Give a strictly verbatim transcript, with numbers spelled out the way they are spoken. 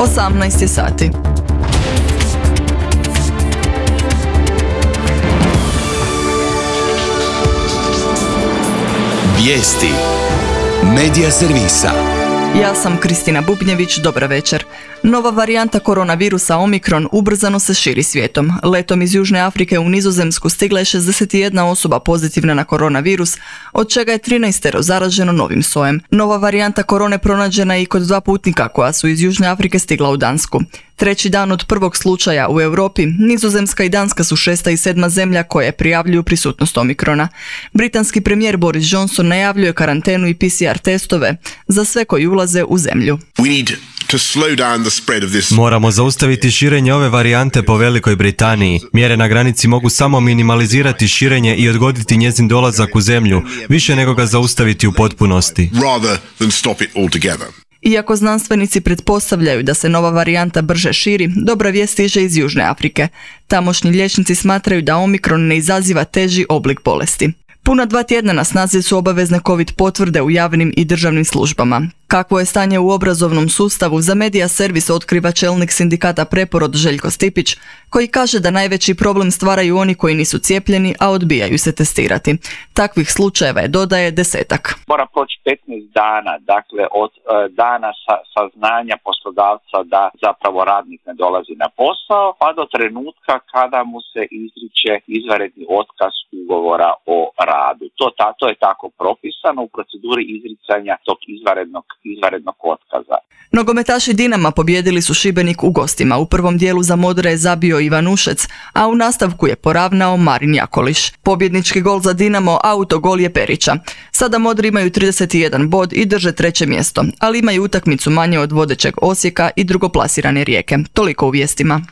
osamnaest je sati. Vijesti Medija servisa. Ja sam Kristina Bubnjević, dobra večer. Nova varijanta koronavirusa Omikron ubrzano se širi svijetom. Letom iz Južne Afrike u Nizozemsku stigla je šezdeset jedna osoba pozitivna na koronavirus, od čega je trinaest zaraženo novim sojem. Nova varijanta korone pronađena je i kod dva putnika koja su iz Južne Afrike stigla u Dansku. Treći dan od prvog slučaja u Europi, Nizozemska i Danska su šesta i sedma zemlja koje prijavljuju prisutnost Omikrona. Britanski premijer Boris Johnson najavljuje karantenu i P C R testove za sve koji ulaze u zemlju. Moramo zaustaviti širenje ove varijante po Velikoj Britaniji. Mjere na granici mogu samo minimalizirati širenje i odgoditi njezin dolazak u zemlju, više nego ga zaustaviti u potpunosti. Iako znanstvenici pretpostavljaju da se nova varijanta brže širi, dobra vijest stiže iz Južne Afrike. Tamošnji liječnici smatraju da Omikron ne izaziva teži oblik bolesti. Puna dva tjedna na snazi su obavezne COVID potvrde u javnim i državnim službama. Kakvo je stanje u obrazovnom sustavu, za Medija servis otkriva čelnik sindikata Preporod Željko Stipić, koji kaže da najveći problem stvaraju oni koji nisu cijepljeni, a odbijaju se testirati. Takvih slučajeva je, dodaje, desetak. Mora proći petnaest dana, dakle od e, dana sa, saznanja poslodavca da zapravo radnik ne dolazi na posao, pa do trenutka kada mu se izriče izvanredni otkaz ugovora o radu. To, ta, to je tako propisano u proceduri izricanja tog izvanrednog izvanrednog otkaza. Nogometaši Dinama pobijedili su Šibenik u gostima. U prvom dijelu za Modre je zabio Ivan Ušec, a u nastavku je poravnao Marin Jakoliš. Pobjednički gol za Dinamo, autogol je Perića. Sada Modri imaju trideset jedan bod i drže treće mjesto, ali imaju utakmicu manje od vodećeg Osijeka i drugoplasirane Rijeke. Toliko u vijestima.